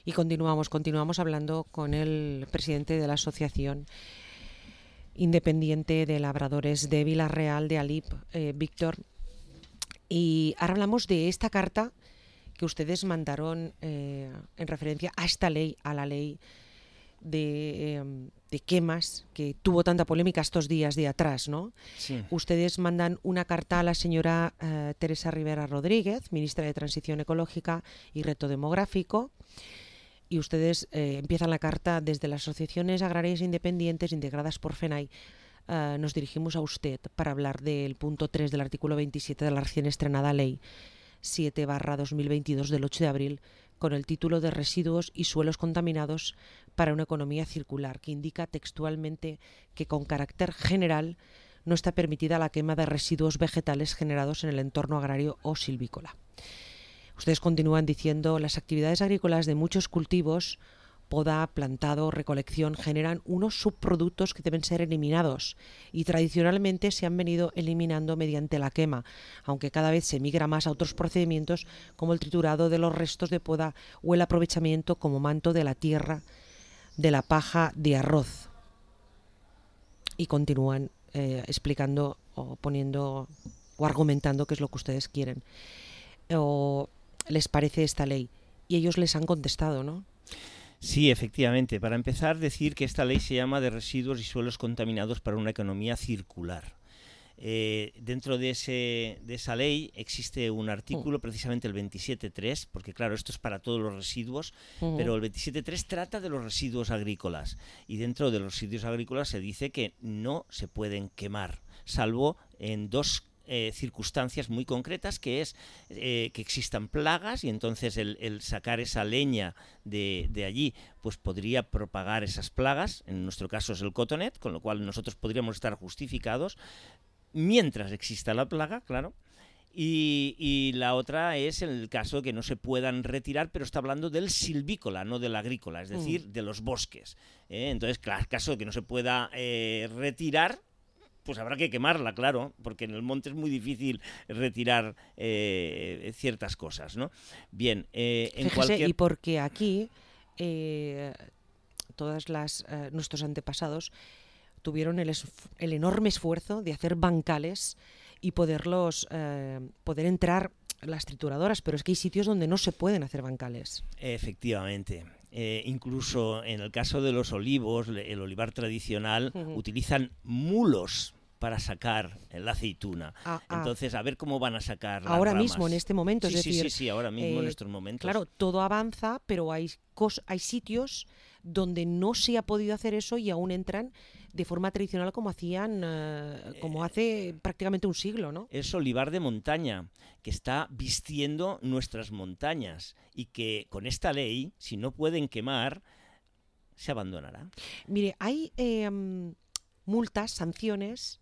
Y continuamos hablando con el presidente de la Asociación Independiente de Labradores de Vila-real de Alip, Víctor. Y ahora hablamos de esta carta que ustedes mandaron en referencia a esta ley, a la ley de quemas, que tuvo tanta polémica estos días de atrás, ¿no? Sí. Ustedes mandan una carta a la señora Teresa Rivera Rodríguez, ministra de Transición Ecológica y Reto Demográfico, y ustedes empiezan la carta desde las asociaciones agrarias independientes integradas por FENAI. Nos dirigimos a usted para hablar del punto 3 del artículo 27 de la recién estrenada ley 7/2022 del 8 de abril, con el título de Residuos y suelos contaminados para una economía circular, que indica textualmente que con carácter general no está permitida la quema de residuos vegetales generados en el entorno agrario o silvícola. Ustedes continúan diciendo: las actividades agrícolas de muchos cultivos, poda, plantado, recolección, generan unos subproductos que deben ser eliminados y tradicionalmente se han venido eliminando mediante la quema, aunque cada vez se migra más a otros procedimientos como el triturado de los restos de poda o el aprovechamiento como manto de la tierra de la paja de arroz. Y continúan explicando o poniendo o argumentando qué es lo que ustedes quieren o les parece esta ley, y ellos les han contestado, ¿no? Sí, efectivamente. Para empezar, decir que esta ley se llama de residuos y suelos contaminados para una economía circular. Dentro de esa ley existe un artículo, precisamente el 27.3, porque claro, esto es para todos los residuos, pero el 27.3 trata de los residuos agrícolas, y dentro de los residuos agrícolas se dice que no se pueden quemar, salvo en dos circunstancias muy concretas, que es que existan plagas, y entonces el sacar esa leña de allí pues podría propagar esas plagas. En nuestro caso es el cotonet, con lo cual nosotros podríamos estar justificados mientras exista la plaga, claro. Y la otra es el caso que no se puedan retirar, pero está hablando del silvícola, no del agrícola, es decir, de los bosques. Entonces, claro, el caso de que no se pueda retirar, pues habrá que quemarla, claro, porque en el monte es muy difícil retirar ciertas cosas, ¿no? Bien, en Fíjese, cualquier... y porque aquí nuestros antepasados tuvieron el enorme esfuerzo de hacer bancales y poder entrar las trituradoras, pero es que hay sitios donde no se pueden hacer bancales. Efectivamente. Incluso en el caso de los olivos, el olivar tradicional, utilizan mulos para sacar la aceituna. Entonces, a ver cómo van a sacar las ahora ramas. Mismo, en este momento. Sí, es decir, sí, ahora mismo en estos momentos. Claro, todo avanza, pero hay sitios donde no se ha podido hacer eso y aún entran de forma tradicional como hace prácticamente un siglo, ¿no? Es olivar de montaña, que está vistiendo nuestras montañas, y que con esta ley, si no pueden quemar, se abandonará. Mire, hay multas, sanciones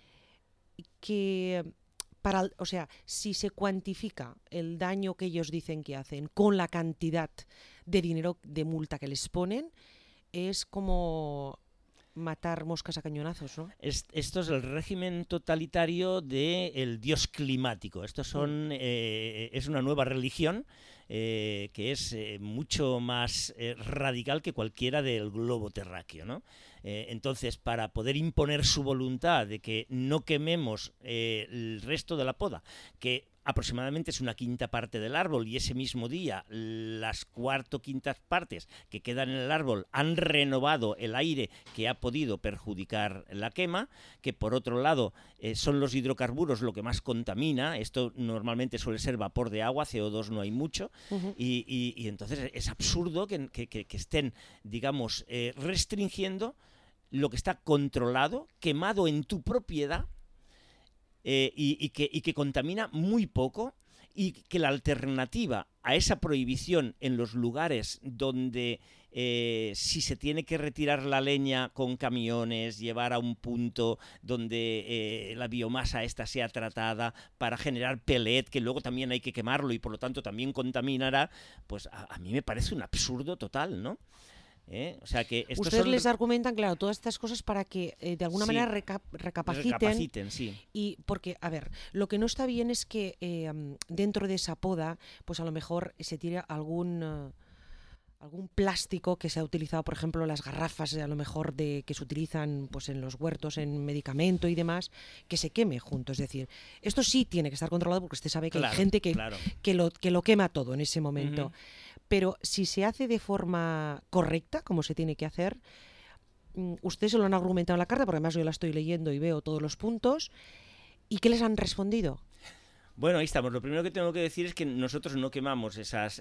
que si se cuantifica el daño que ellos dicen que hacen con la cantidad de dinero de multa que les ponen, es como matar moscas a cañonazos, ¿no? Esto es el régimen totalitario del dios climático. Es una nueva religión que es mucho más radical que cualquiera del globo terráqueo, ¿no? Entonces, para poder imponer su voluntad de que no quememos el resto de la poda, que aproximadamente es una quinta parte del árbol, y ese mismo día las quintas partes que quedan en el árbol han renovado el aire que ha podido perjudicar la quema, que por otro lado son los hidrocarburos lo que más contamina. Esto normalmente suele ser vapor de agua, CO2 no hay mucho, y entonces es absurdo que estén, digamos, restringiendo lo que está controlado, quemado en tu propiedad, y que contamina muy poco, y que la alternativa a esa prohibición en los lugares donde si se tiene que retirar la leña con camiones, llevar a un punto donde la biomasa esta sea tratada para generar pellet, que luego también hay que quemarlo y por lo tanto también contaminará, pues a mí me parece un absurdo total, ¿no? O sea que ustedes les argumentan, claro, todas estas cosas para que de alguna manera recapaciten, sí. Y porque, a ver, lo que no está bien es que dentro de esa poda, pues a lo mejor se tire algún algún plástico que se ha utilizado, por ejemplo, las garrafas a lo mejor que se utilizan pues en los huertos, en medicamento y demás, que se queme junto. Es decir, esto sí tiene que estar controlado porque usted sabe que hay gente que lo quema todo en ese momento. Pero si se hace de forma correcta, como se tiene que hacer, ustedes se lo han argumentado en la carta, porque además yo la estoy leyendo y veo todos los puntos. ¿Y qué les han respondido? Bueno, ahí estamos. Lo primero que tengo que decir es que nosotros no quemamos esas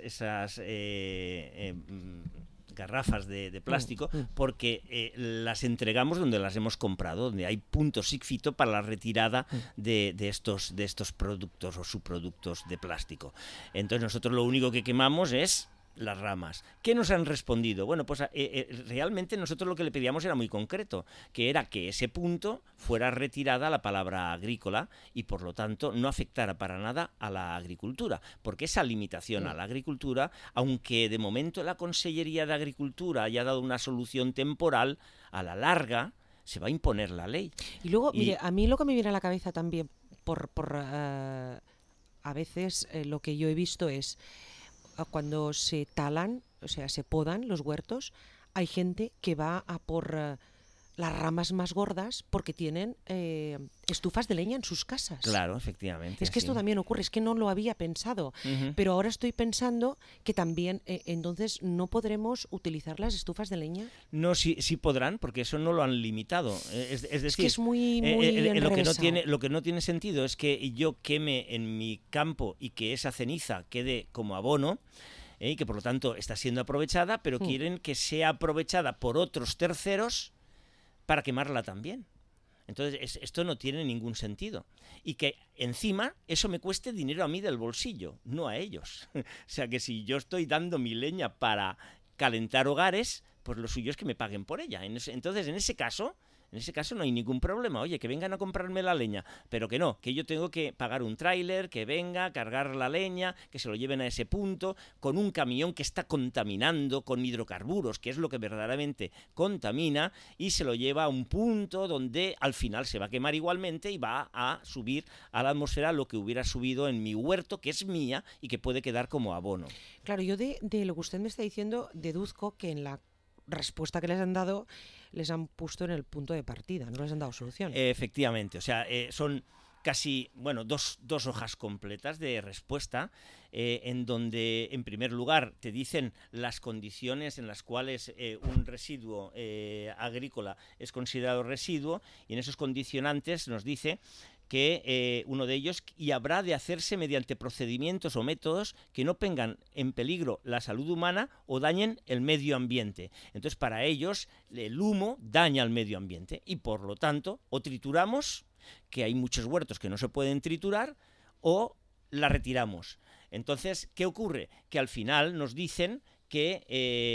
garrafas de plástico porque las entregamos donde las hemos comprado, donde hay puntos SIGFITO para la retirada de estos productos o subproductos de plástico. Entonces nosotros lo único que quemamos es las ramas. ¿Qué nos han respondido? Bueno, pues realmente nosotros lo que le pedíamos era muy concreto, que era que ese punto fuera retirada la palabra agrícola y por lo tanto no afectara para nada a la agricultura, porque esa limitación a la agricultura, aunque de momento la Consellería de Agricultura haya dado una solución temporal, a la larga se va a imponer la ley. Y luego, mire, a mí lo que me viene a la cabeza también a veces lo que yo he visto es cuando se talan, o sea, se podan los huertos, hay gente que va a por las ramas más gordas porque tienen estufas de leña en sus casas. Claro, efectivamente. Es que esto también ocurre, es que no lo había pensado, pero ahora estoy pensando que también entonces no podremos utilizar las estufas de leña. No, sí podrán, porque eso no lo han limitado. Es decir, es que es muy lo que no tiene sentido es que yo queme en mi campo y que esa ceniza quede como abono, y que por lo tanto está siendo aprovechada, pero quieren que sea aprovechada por otros terceros para quemarla también. Entonces esto no tiene ningún sentido. Y que encima eso me cueste dinero a mí del bolsillo, no a ellos. O sea que si yo estoy dando mi leña para calentar hogares, pues lo suyo es que me paguen por ella. Entonces en ese caso no hay ningún problema. Oye, que vengan a comprarme la leña, pero que no, que yo tengo que pagar un tráiler, que venga, cargar la leña, que se lo lleven a ese punto, con un camión que está contaminando con hidrocarburos, que es lo que verdaderamente contamina, y se lo lleva a un punto donde al final se va a quemar igualmente y va a subir a la atmósfera lo que hubiera subido en mi huerto, que es mía y que puede quedar como abono. Claro, yo de lo que usted me está diciendo deduzco que en la respuesta que les han dado les han puesto en el punto de partida, no les han dado solución. Efectivamente, o sea, son casi, dos hojas completas de respuesta, en donde, en primer lugar, te dicen las condiciones en las cuales un residuo agrícola es considerado residuo, y en esos condicionantes nos dice que uno de ellos, y habrá de hacerse mediante procedimientos o métodos que no pongan en peligro la salud humana o dañen el medio ambiente. Entonces, para ellos, el humo daña al medio ambiente y, por lo tanto, o trituramos, que hay muchos huertos que no se pueden triturar, o la retiramos. Entonces, ¿qué ocurre? Que al final nos dicen que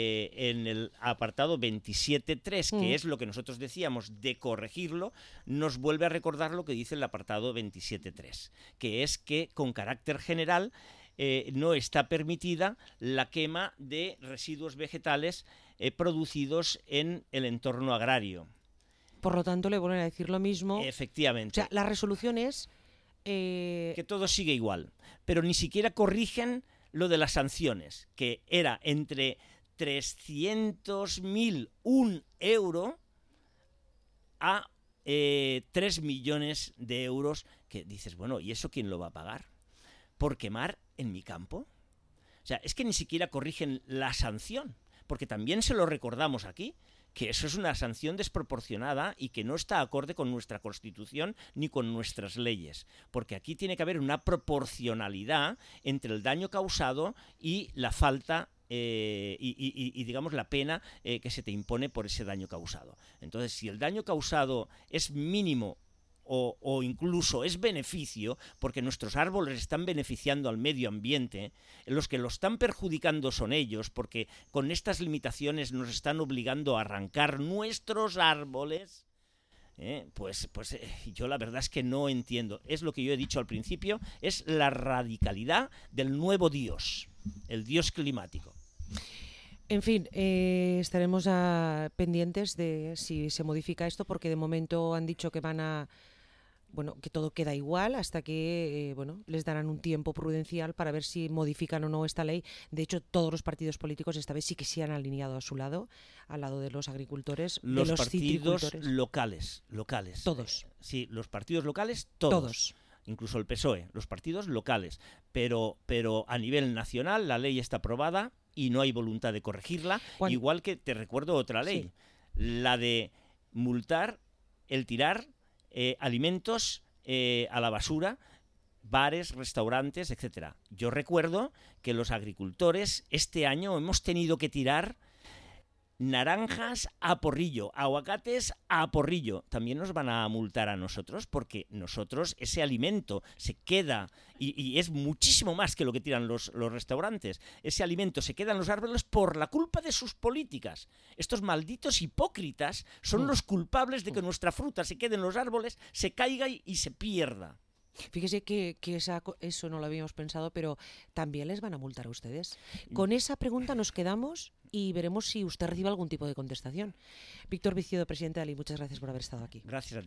en el apartado 27.3, que es lo que nosotros decíamos de corregirlo, nos vuelve a recordar lo que dice el apartado 27.3, que es que con carácter general no está permitida la quema de residuos vegetales producidos en el entorno agrario. Por lo tanto, le vuelven a decir lo mismo. Efectivamente. O sea, la resolución es que todo sigue igual, pero ni siquiera corrigen lo de las sanciones, que era entre 300.000 € a 3 millones de euros, que dices, bueno, ¿y eso quién lo va a pagar? ¿Por quemar en mi campo? O sea, es que ni siquiera corrigen la sanción, porque también se lo recordamos aquí, que eso es una sanción desproporcionada y que no está acorde con nuestra Constitución ni con nuestras leyes, porque aquí tiene que haber una proporcionalidad entre el daño causado y la falta y digamos la pena que se te impone por ese daño causado. Entonces, si el daño causado es mínimo o incluso es beneficio, porque nuestros árboles están beneficiando al medio ambiente, los que lo están perjudicando son ellos, porque con estas limitaciones nos están obligando a arrancar nuestros árboles, pues yo la verdad es que no entiendo. Es lo que yo he dicho al principio, es la radicalidad del nuevo Dios, el Dios climático. En fin, estaremos pendientes de si se modifica esto, porque de momento han dicho que van a bueno, que todo queda igual hasta que bueno, les darán un tiempo prudencial para ver si modifican o no esta ley. De hecho, todos los partidos políticos esta vez sí que se han alineado a su lado, al lado de los agricultores, de los partidos citricultores. locales. Todos. Sí, los partidos locales, todos. Incluso el PSOE, los partidos locales. Pero a nivel nacional la ley está aprobada y no hay voluntad de corregirla. Igual que te recuerdo otra ley, la de multar el tirar alimentos a la basura, bares, restaurantes, etcétera. Yo recuerdo que los agricultores este año hemos tenido que tirar naranjas a porrillo, aguacates a porrillo. También nos van a multar a nosotros porque nosotros ese alimento se queda, y es muchísimo más que lo que tiran los restaurantes, ese alimento se queda en los árboles por la culpa de sus políticas. Estos malditos hipócritas son los culpables de que nuestra fruta se quede en los árboles, se caiga y se pierda. Fíjese que eso no lo habíamos pensado, pero también les van a multar a ustedes. Con esa pregunta nos quedamos y veremos si usted recibe algún tipo de contestación. Víctor Viciodo, presidente de ALI, muchas gracias por haber estado aquí. Gracias a ti.